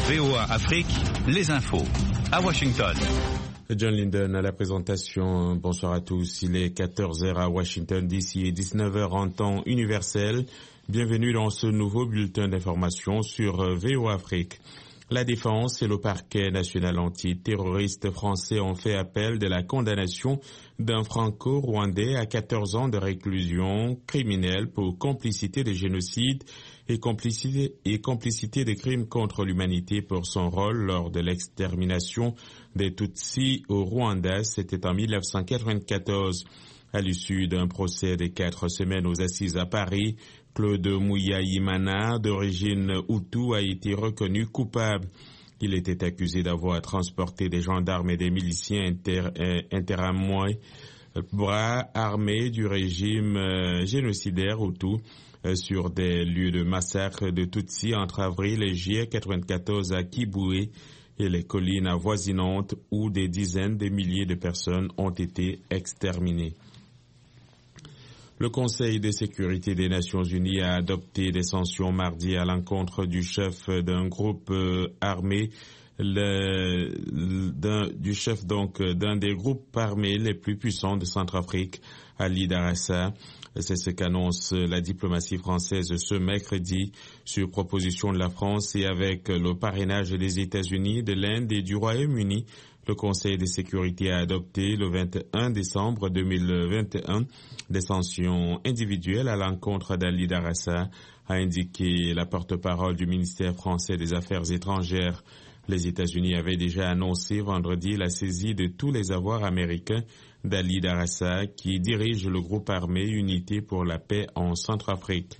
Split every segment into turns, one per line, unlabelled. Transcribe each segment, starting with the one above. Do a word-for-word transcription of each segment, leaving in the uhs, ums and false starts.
V O A Afrique, les infos. À Washington.
John Linden à la présentation. Bonsoir à tous. Il est quatorze heures à Washington D C et dix-neuf heures en temps universel. Bienvenue dans ce nouveau bulletin d'information sur V O A Afrique. La défense et le parquet national antiterroriste français ont fait appel de la condamnation d'un franco-rwandais à quatorze ans de réclusion criminelle pour complicité de génocide et complicité, et complicité de crimes contre l'humanité pour son rôle lors de l'extermination des Tutsis au Rwanda. C'était en mille neuf cent quatre-vingt-quatorze. À l'issue d'un procès de quatre semaines aux assises à Paris, Claude Mouyaïmana, d'origine Hutu, a été reconnu coupable. Il était accusé d'avoir transporté des gendarmes et des miliciens inter, euh, interamois, bras armés du régime euh, génocidaire Hutu, euh, sur des lieux de massacre de Tutsis entre avril et juillet quatre-vingt-quatorze à Kiboué et les collines avoisinantes où des dizaines de milliers de personnes ont été exterminées. Le Conseil de sécurité des Nations Unies a adopté des sanctions mardi à l'encontre du chef d'un groupe euh, armé, le, d'un, du chef donc d'un des groupes armés les plus puissants de Centrafrique, Ali Darassa. C'est ce qu'annonce la diplomatie française ce mercredi sur proposition de la France et avec le parrainage des États-Unis, de l'Inde et du Royaume-Uni. Le Conseil de sécurité a adopté le vingt et un décembre deux mille vingt et un des sanctions individuelles à l'encontre d'Ali Darassa, a indiqué la porte-parole du ministère français des Affaires étrangères. Les États-Unis avaient déjà annoncé vendredi la saisie de tous les avoirs américains d'Ali Darassa, qui dirige le groupe armé Unité pour la paix en Centrafrique.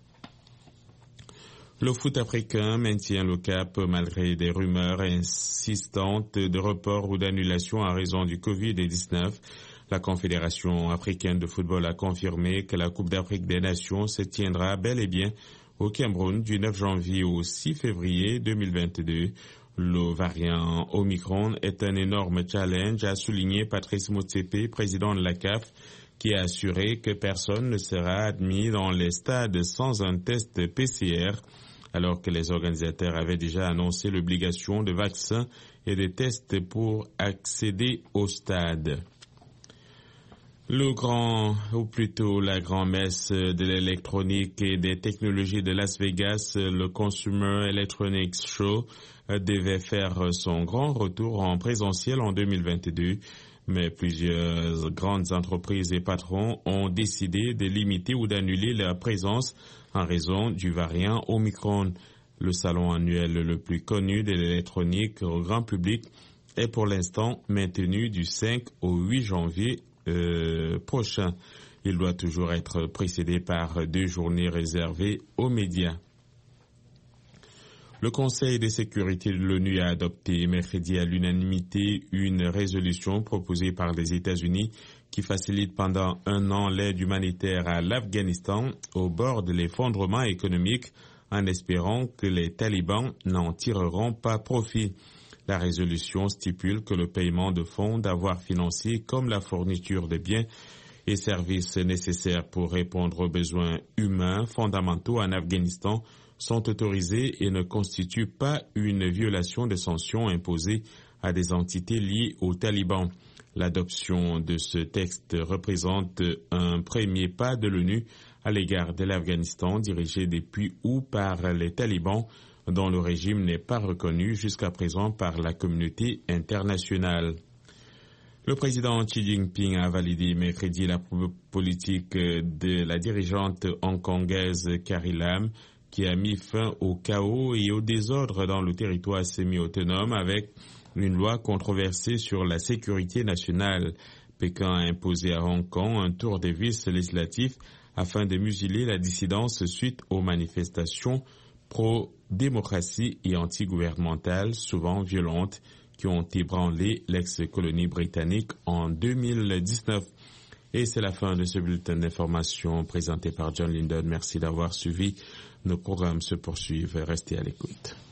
Le foot africain maintient le cap malgré des rumeurs insistantes de report ou d'annulation à raison du covid dix-neuf. La Confédération africaine de football a confirmé que la Coupe d'Afrique des Nations se tiendra bel et bien au Cameroun du neuf janvier au six février deux mille vingt-deux. Le variant Omicron est un énorme challenge, a souligné Patrice Motsepe, président de la C A F, qui a assuré que personne ne sera admis dans les stades sans un test P C R. Alors que les organisateurs avaient déjà annoncé l'obligation de vaccins et de tests pour accéder au stade. Le grand, ou plutôt la grand-messe de l'électronique et des technologies de Las Vegas, le Consumer Electronics Show, devait faire son grand retour en présentiel en deux mille vingt-deux. Mais plusieurs grandes entreprises et patrons ont décidé de limiter ou d'annuler leur présence en raison du variant Omicron. Le salon annuel le plus connu de l'électronique au grand public est pour l'instant maintenu du cinq au huit janvier euh, prochain. Il doit toujours être précédé par deux journées réservées aux médias. Le Conseil de sécurité de l'ONU a adopté mercredi à l'unanimité une résolution proposée par les États-Unis qui facilite pendant un an l'aide humanitaire à l'Afghanistan au bord de l'effondrement économique en espérant que les talibans n'en tireront pas profit. La résolution stipule que le paiement de fonds d'avoirs financiers comme la fourniture de biens et services nécessaires pour répondre aux besoins humains fondamentaux en Afghanistan sont autorisés et ne constituent pas une violation des sanctions imposées à des entités liées aux talibans. L'adoption de ce texte représente un premier pas de l'ONU à l'égard de l'Afghanistan dirigé depuis août par les talibans dont le régime n'est pas reconnu jusqu'à présent par la communauté internationale. Le président Xi Jinping a validé mercredi la politique de la dirigeante hongkongaise Carrie Lam qui a mis fin au chaos et au désordre dans le territoire semi-autonome avec une loi controversée sur la sécurité nationale. Pékin a imposé à Hong Kong un tour de vis législatif afin de museler la dissidence suite aux manifestations pro-démocratie et anti-gouvernementales, souvent violentes, qui ont ébranlé l'ex-colonie britannique en deux mille dix-neuf. Et c'est la fin de ce bulletin d'information présenté par John Linden. Merci d'avoir suivi. Nos programmes se poursuivent. Restez à l'écoute.